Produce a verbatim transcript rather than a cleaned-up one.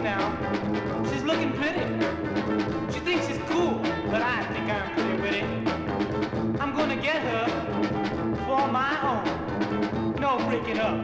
now. She's looking pretty. She thinks she's cool, but I think I'm pretty witty. I'm gonna get her for my own. No, break it up.